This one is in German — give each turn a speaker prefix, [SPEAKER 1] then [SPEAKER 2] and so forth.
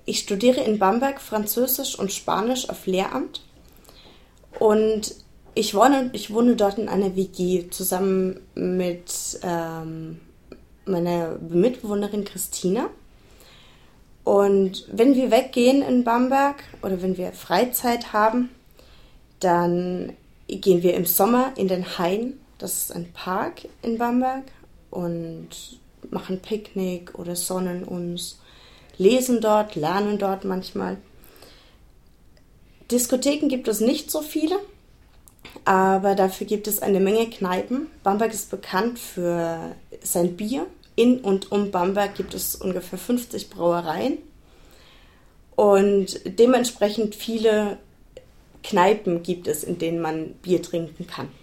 [SPEAKER 1] Ich studiere in Bamberg Französisch und Spanisch auf Lehramt und ich wohne dort in einer WG zusammen mit meiner Mitbewohnerin Christina. Und wenn wir weggehen in Bamberg oder wenn wir Freizeit haben, dann gehen wir im Sommer in den Hain. Das ist ein Park in Bamberg und machen Picknick oder sonnen uns, lesen dort, lernen dort manchmal. Diskotheken gibt es nicht so viele, aber dafür gibt es eine Menge Kneipen. Bamberg ist bekannt für sein Bier. In und um Bamberg gibt es ungefähr 50 Brauereien und dementsprechend viele Kneipen gibt es, in denen man Bier trinken kann.